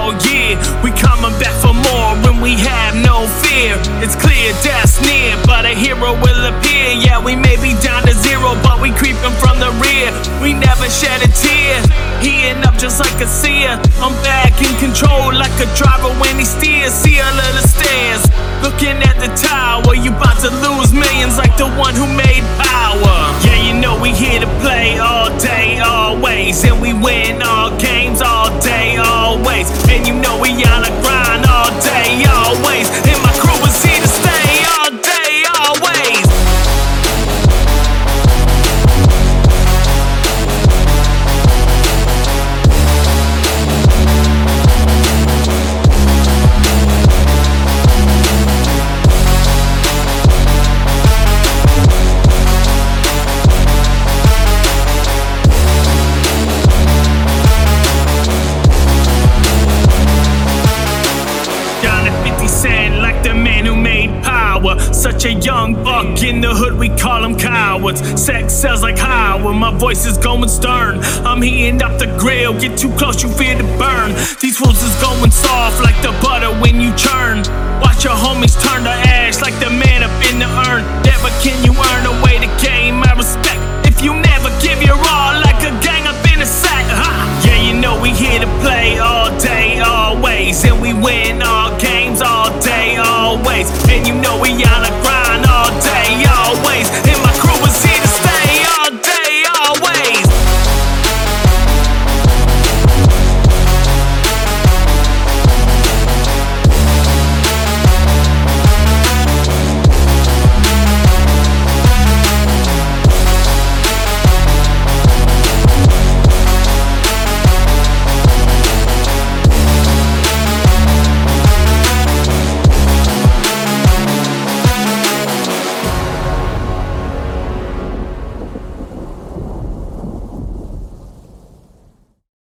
Oh yeah, we coming back for more when we have no fear. It's clear death's near, but a hero will appear. Yeah, we may be down to zero, but we creeping from the rear. We never shed a tear, heating up just like a seer. I'm back in control like a driver when he steers. See all of the stairs, looking at the tower. You about to lose millions like the one who made power. Yeah, you know we here to play all day, always. And we win all games all day, always. And you know we on the grind all day, always. And my crew is here to stay all day, always. Like the man who made power. Such a young buck in the hood, we call them cowards. Sex sells like Howard, my voice is going stern. I'm heating up the grill, get too close, you fear to burn. These fools is going soft like the butter when you churn. Watch your homies turn to ash like the man up in the urn. Never can you earn away